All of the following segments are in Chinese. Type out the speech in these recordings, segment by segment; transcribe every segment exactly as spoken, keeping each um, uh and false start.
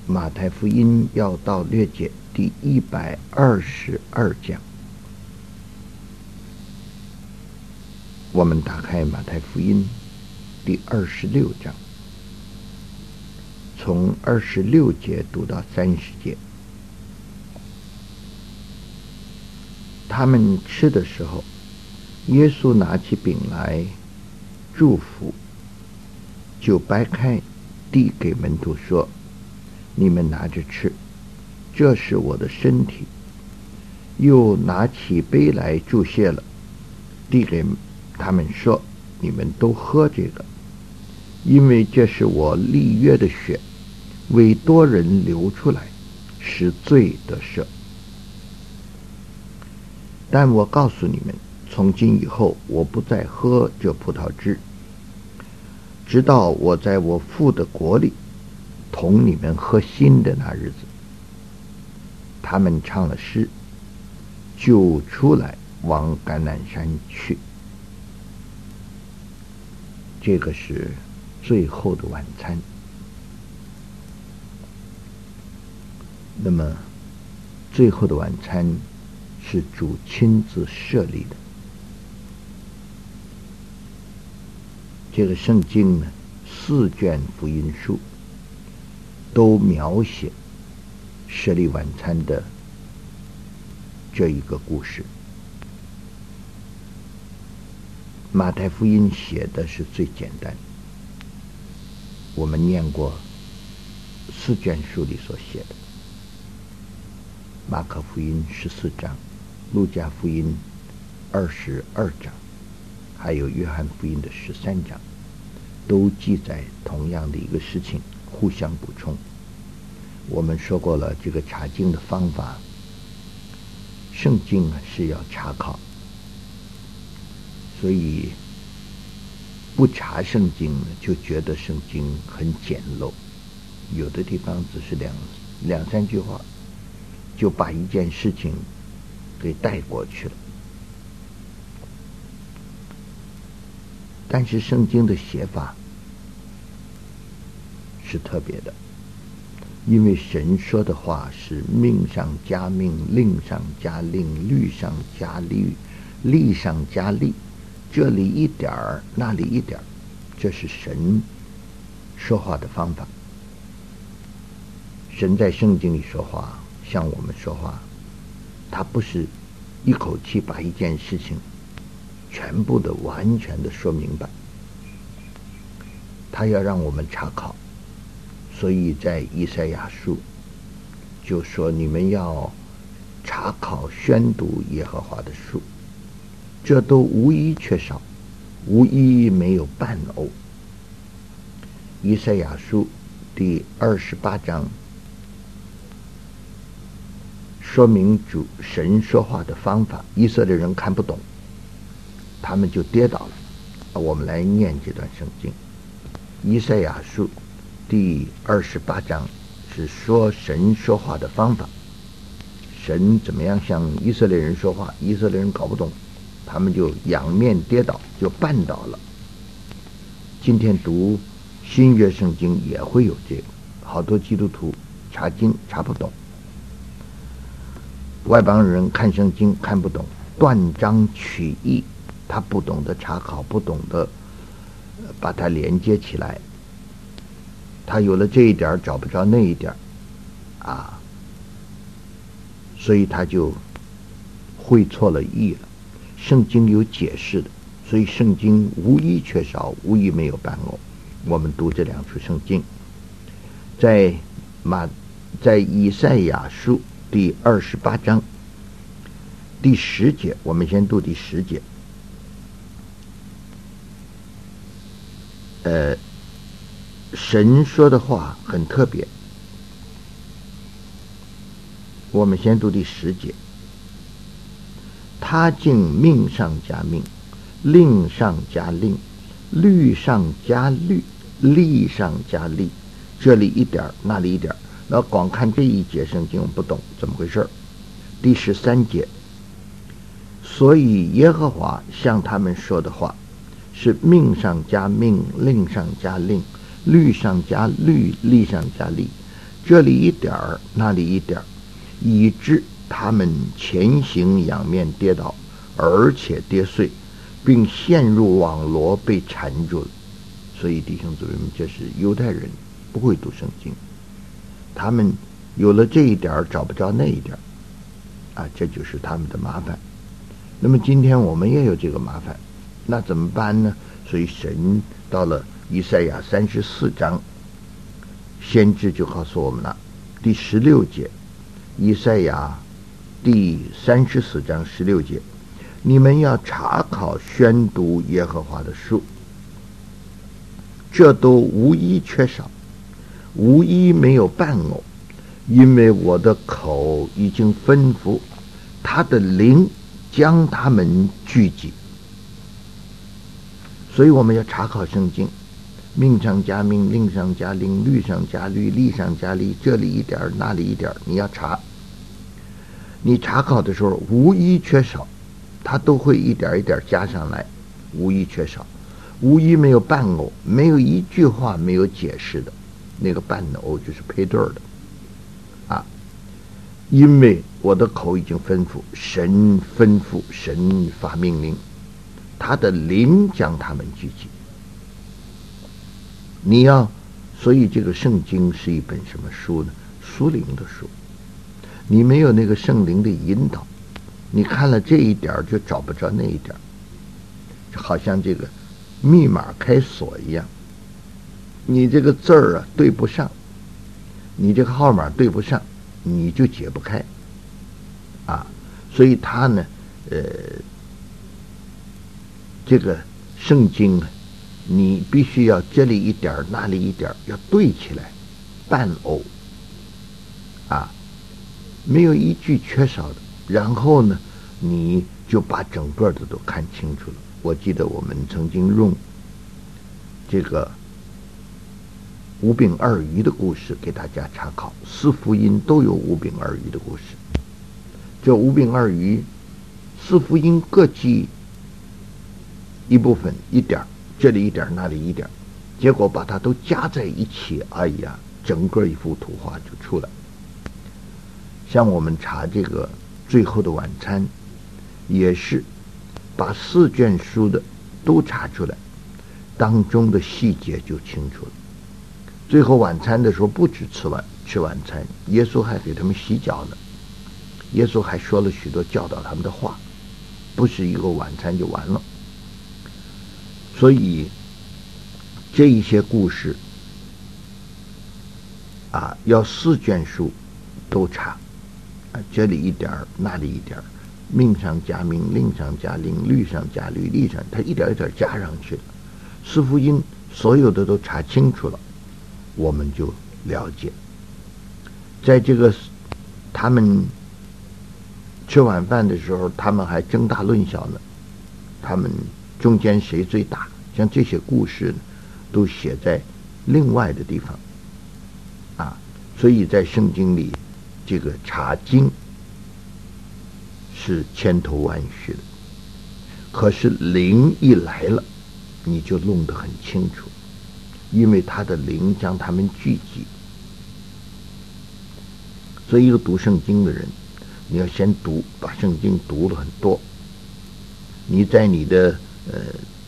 马太福音要到略解第一百二十二讲。我们打开马太福音第二十六章，从二十六节读到三十节。他们吃的时候，耶稣拿起饼来祝福，就掰开递给门徒说：你们拿着吃，这是我的身体。又拿起杯来祝谢了，递给他们说：你们都喝这个，因为这是我立约的血，为多人流出来，使罪得赦。但我告诉你们，从今以后我不再喝这葡萄汁，直到我在我父的国里同你们喝新的那日子。他们唱了诗，就出来往橄榄山去。这个是最后的晚餐。那么最后的晚餐是主亲自设立的。这个圣经呢，四卷福音书都描写设立晚餐的这一个故事。马太福音写的是最简单，我们念过四卷书里所写的。马可福音十四章，路加福音二十二章，还有约翰福音的十三章，都记载同样的一个事情，互相补充。我们说过了这个查经的方法，圣经是要查考，所以不查圣经就觉得圣经很简陋，有的地方只是两两三句话就把一件事情给带过去了。但是圣经的写法是特别的，因为神说的话是命上加命，令上加令，律上加律，例上加例，这里一点儿，那里一点儿，这是神说话的方法。神在圣经里说话，像我们说话，他不是一口气把一件事情全部的完全的说明白，他要让我们查考。所以在以赛亚书就说，你们要查考宣读耶和华的书，这都无一缺少，无一没有伴偶。以赛亚书第二十八章说明主神说话的方法，以色列人看不懂，他们就跌倒了。我们来念这段圣经。以赛亚书第二十八章是说神说话的方法，神怎么样向以色列人说话，以色列人搞不懂，他们就仰面跌倒，就绊倒了。今天读新约圣经也会有这个，好多基督徒查经查不懂，外邦人看圣经看不懂，断章取义，他不懂得查考，不懂得把它连接起来，他有了这一点找不着那一点啊，所以他就会错了意了。圣经有解释的，所以圣经无一缺少，无一没有伴偶。我们读这两处圣经，在马在以赛亚书第二十八章第十节，我们先读第十节。呃，神说的话很特别，我们先读第十节。他竟命上加命，令上加令，律上加律，例上加例，这里一点那里一点，那光看这一节圣经我不懂怎么回事。第十三节，所以耶和华向他们说的话是命上加命，令上加令，律上加律，例上加例， 这里一点儿，那里一点儿，以致他们前行仰面跌倒，而且跌碎，并陷入网罗被缠住了。所以弟兄姊妹们，这是犹太人不会读圣经，他们有了这一点儿找不着那一点儿啊，这就是他们的麻烦。那么今天我们也有这个麻烦，那怎么办呢？所以神到了以赛亚三十四章，先知就告诉我们了，第十六节，以赛亚第三十四章十六节，你们要查考宣读耶和华的书，这都无一缺少，无一没有伴偶，因为我的口已经吩咐，他的灵将他们聚集。所以我们要查考圣经，命上加命，令上加令，律上加律，例上加例，这里一点那里一点，你要查。你查考的时候无一缺少，它都会一点一点加上来，无一缺少，无一没有伴偶，没有一句话没有解释的，那个伴偶就是配对的啊。因为我的口已经吩咐，神吩咐，神发命令，他的灵将他们聚集。你要，所以这个圣经是一本什么书呢？属灵的书。你没有那个圣灵的引导，你看了这一点就找不着那一点，就好像这个密码开锁一样，你这个字儿啊对不上，你这个号码对不上，你就解不开啊。所以他呢呃这个圣经啊，你必须要这里一点那里一点要对起来，伴偶啊，没有一句缺少的。然后呢你就把整个的都看清楚了。我记得我们曾经用这个五饼二鱼的故事给大家查考，四福音都有五饼二鱼的故事。这五饼二鱼，四福音各记一部分一点，这里一点那里一点，结果把它都加在一起，哎呀，整个一幅图画就出来。像我们查这个最后的晚餐，也是把四卷书的都查出来，当中的细节就清楚了。最后晚餐的时候不止吃晚吃晚餐，耶稣还给他们洗脚呢，耶稣还说了许多教导他们的话，不是一个晚餐就完了。所以这一些故事啊，要四卷书都查啊，这里一点那里一点，命上加命，令上加令，律上加律，例上，它一点一点加上去了。四福音所有的都查清楚了，我们就了解。在这个他们吃晚饭的时候，他们还争大论小呢，他们中间谁最大，像这些故事呢都写在另外的地方啊。所以在圣经里，这个查经是千头万绪的，可是灵一来了，你就弄得很清楚，因为他的灵将他们聚集。所以一个读圣经的人，你要先读，把圣经读了很多，你在你的呃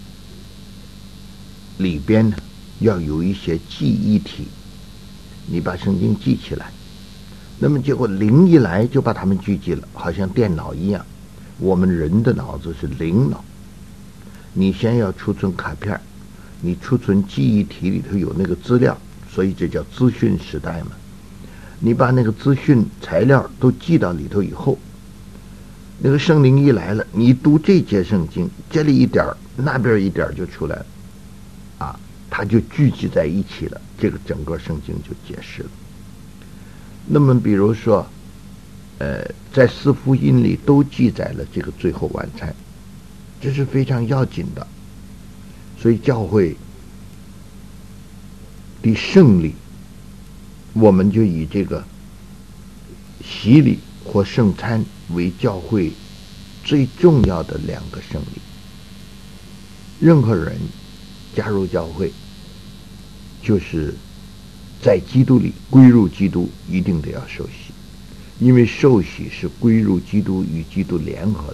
里边呢要有一些记忆体，你把圣经记起来，那么结果灵一来就把他们聚集了，好像电脑一样。我们人的脑子是灵脑，你先要储存卡片，你储存记忆体里头有那个资料，所以这叫资讯时代嘛。你把那个资讯材料都记到里头以后，那个圣灵一来了，你读这节圣经，这里一点那边一点就出来了啊，它就聚集在一起了，这个整个圣经就解释了。那么比如说呃，在四福音里都记载了这个最后晚餐，这是非常要紧的。所以教会的圣礼，我们就以这个洗礼或圣餐为教会最重要的两个圣礼。任何人加入教会，就是在基督里归入基督，一定得要受洗，因为受洗是归入基督，与基督联合的。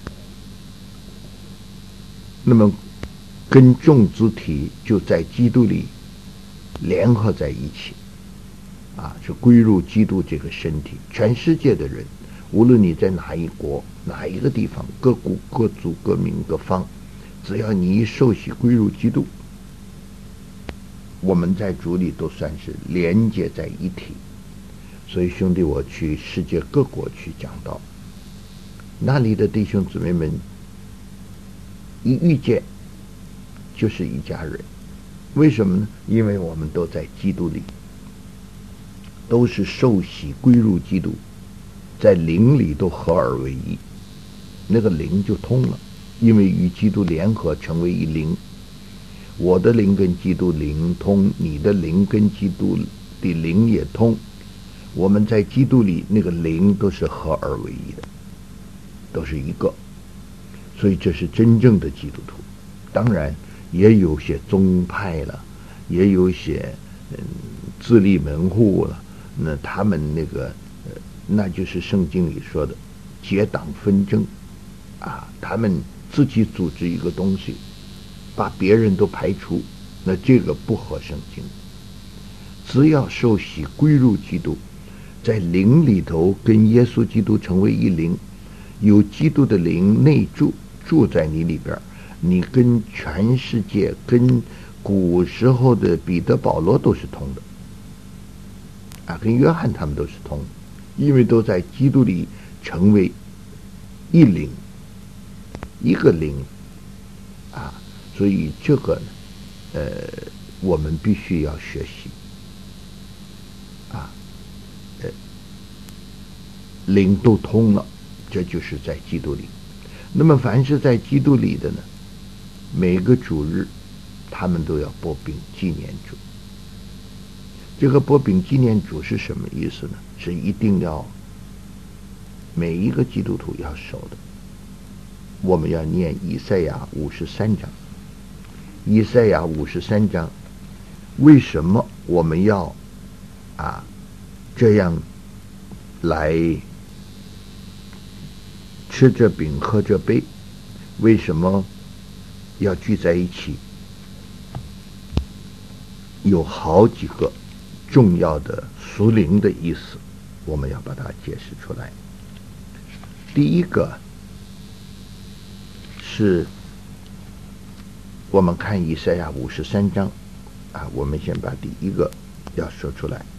那么跟众肢体就在基督里联合在一起，啊，是归入基督这个身体。全世界的人，无论你在哪一国、哪一个地方，各国、各族、各民、各方，只要你一受洗归入基督，我们在主里都算是连接在一体。所以兄弟，我去世界各国去讲道，那里的弟兄姊妹们一遇见就是一家人。为什么呢？因为我们都在基督里，都是受洗归入基督，在灵里都合而为一，那个灵就通了，因为与基督联合成为一灵。我的灵跟基督灵通，你的灵跟基督的灵也通，我们在基督里那个灵都是合而为一的，都是一个。所以这是真正的基督徒。当然也有些宗派了，也有些嗯自立门户了，那他们那个呃那就是圣经里说的结党纷争啊，他们自己组织一个东西，把别人都排除，那这个不合圣经。只要受洗归入基督，在灵里头跟耶稣基督成为一灵，有基督的灵内住，住在你里边，你跟全世界，跟古时候的彼得保罗都是通的啊，跟约翰他们都是通的，因为都在基督里成为一灵，一个灵啊。所以这个呢，呃，我们必须要学习啊，呃，灵都通了，这就是在基督里。那么凡是在基督里的呢，每个主日他们都要擘饼纪念主。这个擘饼纪念主是什么意思呢？是一定要每一个基督徒要守的。我们要念以赛亚五十三章。以赛亚五十三章，为什么我们要啊这样来吃这饼喝这杯？为什么要聚在一起？有好几个重要的属灵的意思，我们要把它解释出来。第一个是我们看以赛亚五十三章啊，我们先把第一个要说出来。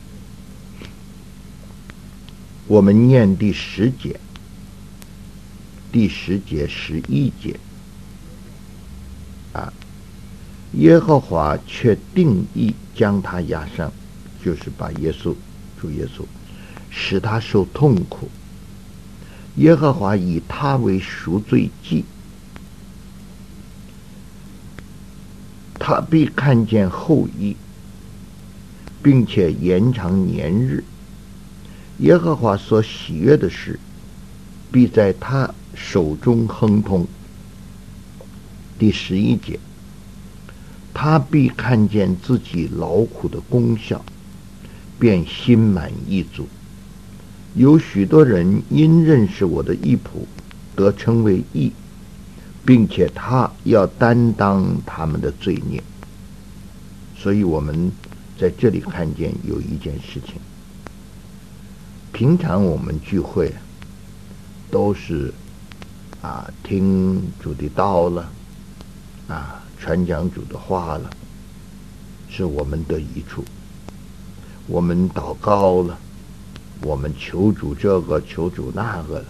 我们念第十节，第十节、十一节啊，耶和华却定义将他压伤，就是把耶稣主耶稣使他受痛苦。耶和华以他为赎罪祭，他必看见后裔，并且延长年日。耶和华所喜悦的事，必在他手中亨通。第十一节，他必看见自己劳苦的功效，便心满意足。有许多人因认识我的义仆，得称为义，并且他要担当他们的罪孽。所以我们在这里看见有一件事情，平常我们聚会都是啊听主的道了，啊传讲主的话了，是我们的益处。我们祷告了，我们求主这个求主那个了，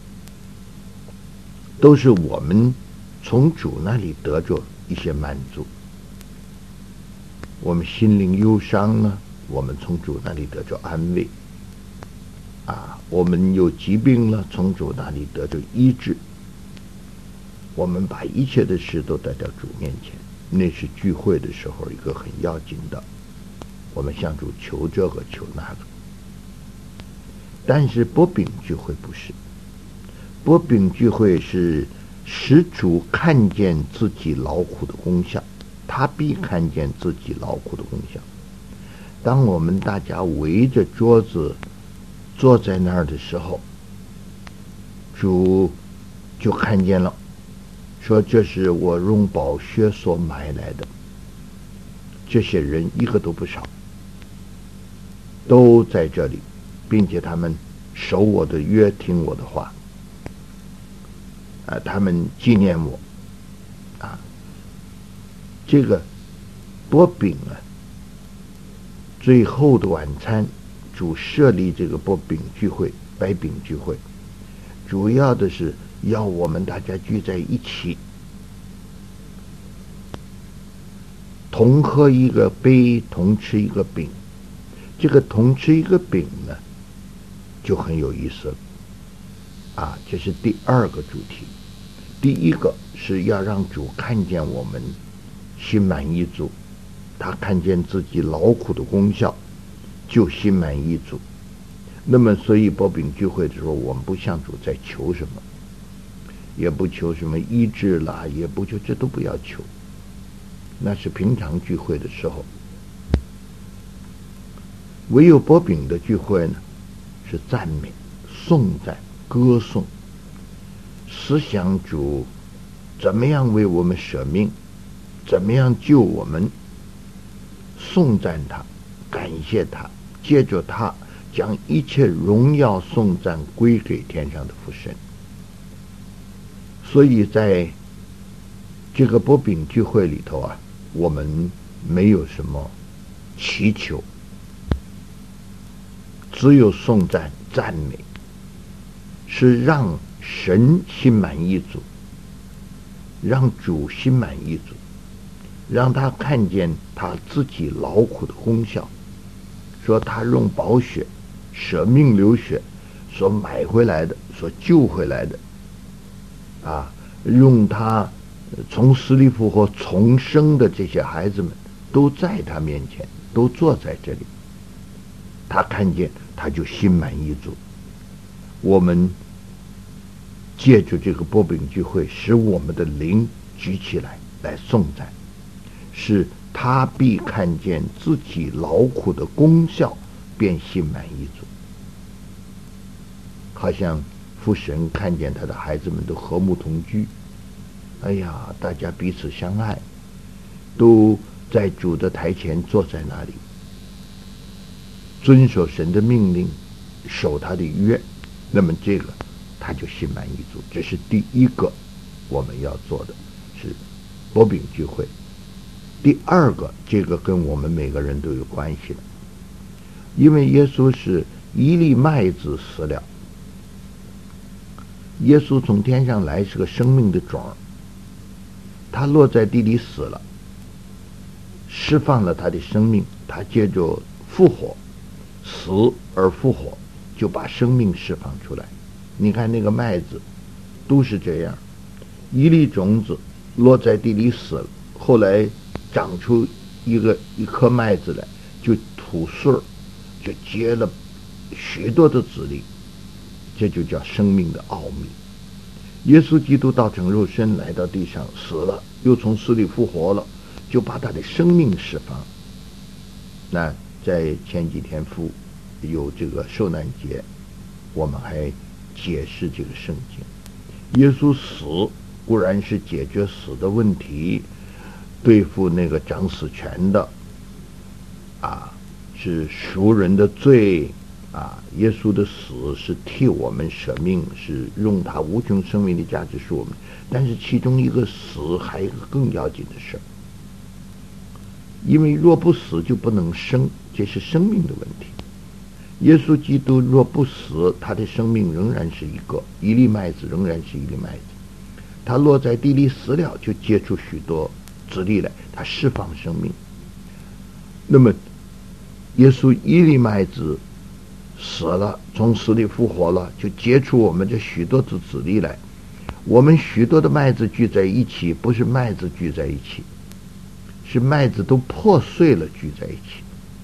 都是我们从主那里得着一些满足。我们心灵忧伤了，我们从主那里得着安慰啊，我们有疾病了，从主那里得着医治。我们把一切的事都带到主面前，那是聚会的时候一个很要紧的，我们向主求这个求那个。但是擘饼聚会不是，擘饼聚会是使主看见自己劳苦的功效，他必看见自己劳苦的功效。 当我们大家围着桌子坐在那儿的时候，主就看见了，说这是我用宝血所买来的，这些人一个都不少，都在这里，并且他们守我的约，听我的话，啊，他们纪念我，啊，这个剥饼啊，最后的晚餐，主设立这个剥饼聚会、掰饼聚会，主要的是要我们大家聚在一起，同喝一个杯，同吃一个饼。这个同吃一个饼呢，就很有意思了，啊，这是第二个主题。第一个是要让主看见我们心满意足，他看见自己劳苦的功效，就心满意足。那么，所以剥饼聚会的时候，我们不向主在求什么，也不求什么医治啦，也不求，这都不要求，那是平常聚会的时候。唯有剥饼的聚会呢，是赞美、颂赞、歌颂，思想主怎么样为我们舍命，怎么样救我们，颂赞他，感谢他，借着他将一切荣耀颂赞归给天上的父神。所以在这个剥饼聚会里头啊，我们没有什么祈求，只有颂赞赞美，是让神心满意足，让主心满意足，让他看见他自己劳苦的功效，说他用宝血舍命流血所买回来的，所救回来的，啊，用他从死里复活重生的这些孩子们都在他面前，都坐在这里，他看见他就心满意足。我们借着这个剥饼聚会，使我们的灵举起来来颂赞，是他必看见自己劳苦的功效，便心满意足。好像父神看见他的孩子们都和睦同居，哎呀，大家彼此相爱，都在主的台前坐在那里，遵守神的命令，守他的约，那么这个他就心满意足。这是第一个我们要做的，是剥饼聚会。第二个，这个跟我们每个人都有关系的，因为耶稣是一粒麦子死了，耶稣从天上来是个生命的种，他落在地里死了，释放了他的生命，他借着复活，死而复活，就把生命释放出来。你看那个麦子都是这样，一粒种子落在地里死了，后来长出一个一颗麦子来，就吐穗儿，就结了许多的子粒，这就叫生命的奥秘。耶稣基督道成肉身来到地上，死了，又从死里复活了，就把他的生命释放。那在前几天复有这个受难节，我们还解释这个圣经。耶稣死固然是解决死的问题，对付那个掌死权的啊，是赎人的罪啊，耶稣的死是替我们舍命，是用他无穷生命的价值赎我们。但是其中一个死还有一个更要紧的事，因为若不死就不能生，这是生命的问题。耶稣基督若不死，他的生命仍然是一个一粒麦子，仍然是一粒麦子。他落在地里死了，就结出许多子粒来，他释放生命。那么耶稣一粒麦子死了，从死里复活了，就结出我们这许多的子粒来。我们许多的麦子聚在一起，不是麦子聚在一起，是麦子都破碎了聚在一起。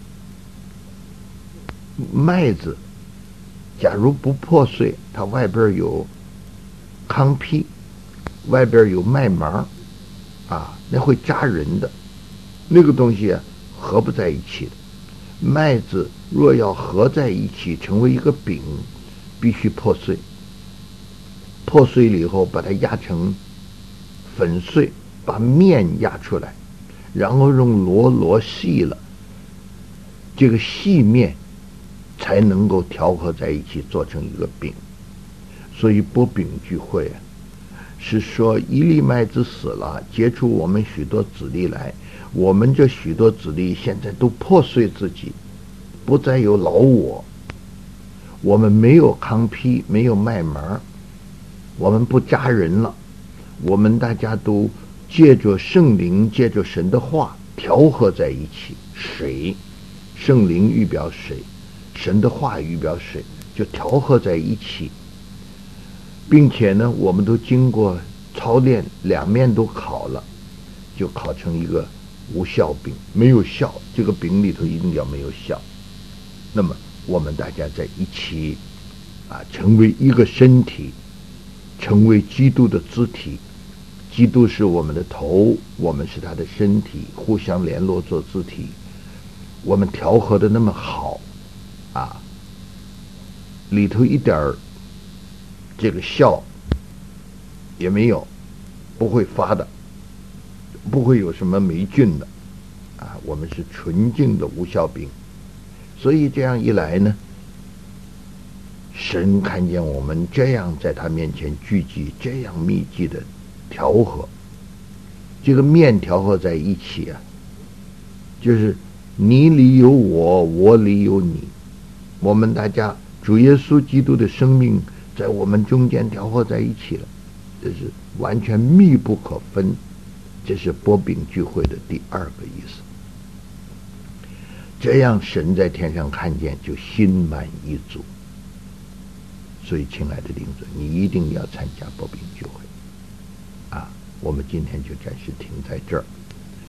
麦子假如不破碎，它外边有糠坯，外边有麦芒啊，那会扎人的，那个东西啊合不在一起的。 麦子若要合在一起成为一个饼，必须破碎。破碎了以后，把它压成粉碎，把面压出来，然后用箩箩细了，这个细面才能够调和在一起做成一个饼。所以拨饼聚会啊，是说一粒麦子死了，结出我们许多子粒来。我们这许多子粒现在都破碎自己，不再有老我，我们没有糠坯，没有麦芒，我们不扎人了，我们大家都借着圣灵，借着神的话调和在一起。水，圣灵预表水，神的话预表水，就调和在一起，并且呢，我们都经过操练，两面都烤了，就烤成一个无酵饼。没有酵，这个饼里头一定要没有酵。那么我们大家在一起啊，成为一个身体，成为基督的肢体。基督是我们的头，我们是他的身体，互相联络做肢体。我们调和的那么好啊，里头一点儿这个酵也没有，不会发的，不会有什么霉菌的啊，我们是纯净的无酵饼。所以这样一来呢，神看见我们这样在他面前聚集，这样密集的调和，这个面调和在一起啊，就是你里有我，我里有你，我们大家主耶稣基督的生命在我们中间调和在一起了，这是完全密不可分。这是拨饼聚会的第二个意思。这样神在天上看见，就心满意足。所以亲爱的弟兄，你一定要参加拨饼聚会啊！我们今天就暂时停在这儿。